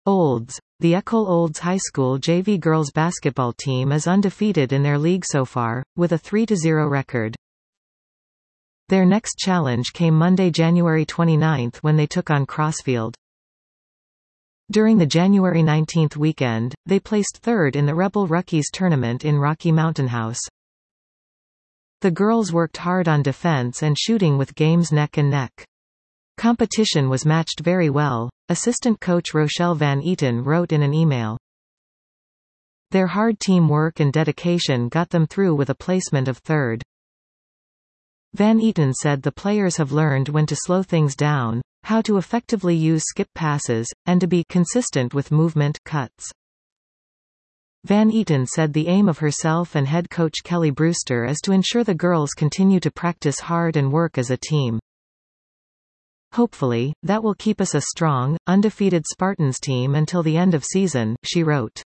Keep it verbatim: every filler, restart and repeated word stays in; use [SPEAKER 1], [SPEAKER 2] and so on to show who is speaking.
[SPEAKER 1] Olds. The École Olds High School J V girls basketball team is undefeated in their league so far, with a three to zero record. Their next challenge came Monday, January twenty-ninth, when they took on Crossfield. During the January nineteenth weekend, they placed third in the Rebel Rookies tournament in Rocky Mountain House. The girls worked hard on defense and shooting with games neck and neck. Competition was matched very well, assistant coach Rochelle Van Eaton wrote in an email. Their hard team work and dedication got them through with a placement of third. Van Eaton said the players have learned when to slow things down, how to effectively use skip passes, and to be consistent with movement cuts. Van Eaton said the aim of herself and head coach Kelly Brewster is to ensure the girls continue to practice hard and work as a team. Hopefully, that will keep us a strong, undefeated Spartans team until the end of season, she wrote.